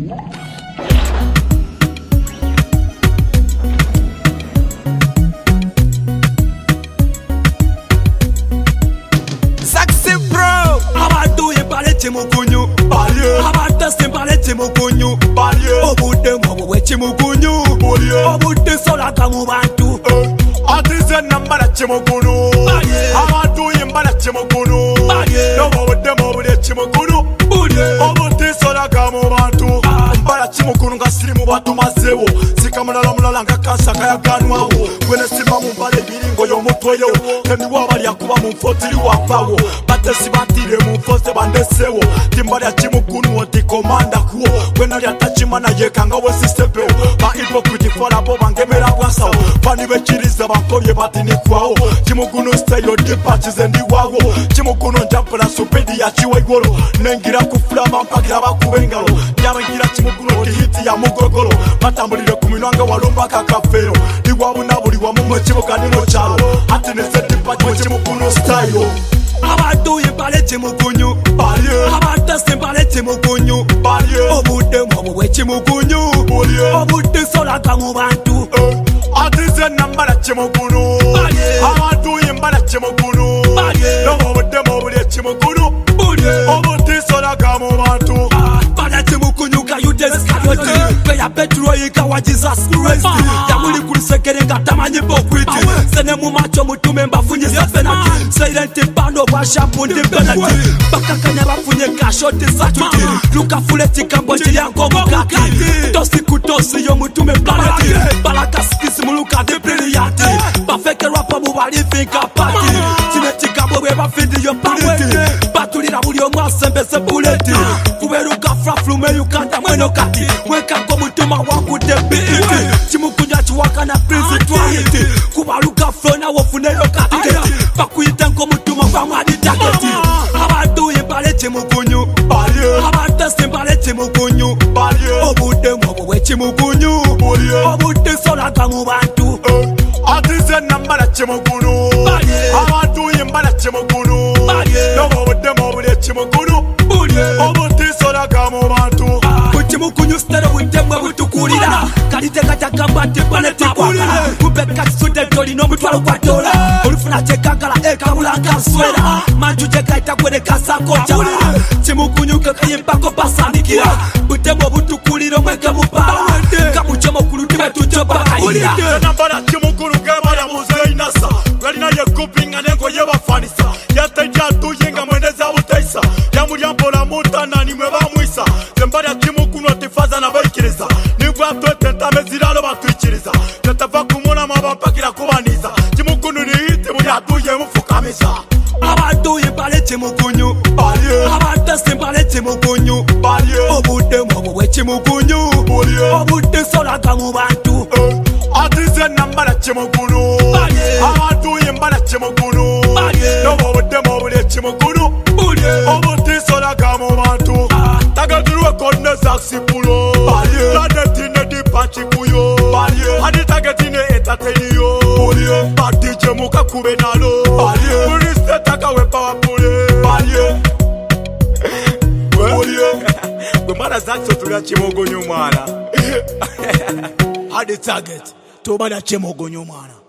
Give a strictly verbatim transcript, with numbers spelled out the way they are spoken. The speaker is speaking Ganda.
Sexy bro, abantu yembale chimukunyu balye, abantu simbale chimukunyu balye, obude mwobo we chimukunyu balye, obude solaka mu bantu atize nambala chimukunu balye, abantu yembala chimukunu balye, obude mwobo we chimukunu balye, obude solaka mu bantu mbala chimukunu ngasiri mu bantu mazewo sikamulala mulala nga kansa kayaganwawo gwene simba mu mbale biringo y'omutweyo teni wabali yakuba mu mfotiri wafawo batesi batire mu mfose bandesewo timbali ya chimukunu oti komanda kuwo gwena lyatachimana yekanga wesisepewo ba hypocrite falabo bangemera bwasawo fani bekiriza bakolye batinikwawo chimukunu style dipachize ndiwawo chimukunu njampula supidi ya chiwaigolo nengira kufulama mpakira bakubengalo nyabengira chimukunu oti hiti ya mugogolo batambulire ku minwanga walumba kakafero iwabuna buli wamu mu kibuga ni mu kyalo ati neze dipachi mu chimukunu style abantu yembale chimukunyu balye, abantu simbale chimukunyu balye, obude mwobo we chimukunyu balye, obude solaka mu bantu atize nambala chimukunu balye, abantu yembala chimukunu balye, obude mwobo we chimukunyu balye, obude solaka mu bantu bala chimukunyu ka yudes kayoti pe ya petro yika wa Jesus Christ yamuli kulisekere ngatamanyi bokwiti sene mu macho mutume mbafunye sefena silent bando bwa shampoo ndi penalty bakakanya bafunye kashoti satuti luka fuleti kambo chilyanko mukaki tosi kutosi yo mutume planet balaka skisi muluka de brilliant bafeke rapa mu bali think apart chineti kambo we bafindi yo party batulira buli omwasembese bullet kuberuka fraflume yukanda mweno kati weka ko mutuma wakude beat chimukunya chiwaka na principality kubaluka flow na wofune yo kati bakuyita ko mutuma kwa mwadi target abantu yembale chimukunyu balye, abantu simbale chimukunyu balye, obude mwobo we chimukunyu balye, obude solaka mu bantu atize nambala chimukunu balye, abantu yembala chimukunu balye, obude mwobo we chimukunyu balye, obude solaka mu bantu chimukunyu stero witemwe butukulira kalite katakamba tipalete kwakala kubeka sude doli no mutwalo kwa dola olufuna chekangala ekabulanga swera manju chekaita kwene kasako chala chimukunyu kakayembako pasanikira butemwe butukulira mweke mupala kamuchemo kulutime tuchobakayira nambala chimukunu kemala muzainasa galina yekupinga nengo yebafanisa yatajja tuyenga mweneza butaisa yamulyambola mutana nimwe bamwisa zembala chimukunu atifaza na baikiriza nibwa twetenta meziralo batwikiriza tetava kumona mabapakira kubaniza chimukunu niite muri atuye mufukamisa abantu yembale chimukunyu balye, abantu simbale chimukunyu balye, obude mwobo we chimukunyu balye, obude solaka mu bantu atize nambala chimukunu balye, abantu yembala chimukunu balye, obude mwobo we chimukunu balye, obude solaka mu bantu tagadurwe konne saksipulo balye, ladetine dipachi kuyo balye, hadi tagetine entertain yo balye, batije muka kube nalo balye, uriste takawe power pule balye balye gwe mara zakso tulya chimogonyo mwana hadi target tobana chimogonyo mwana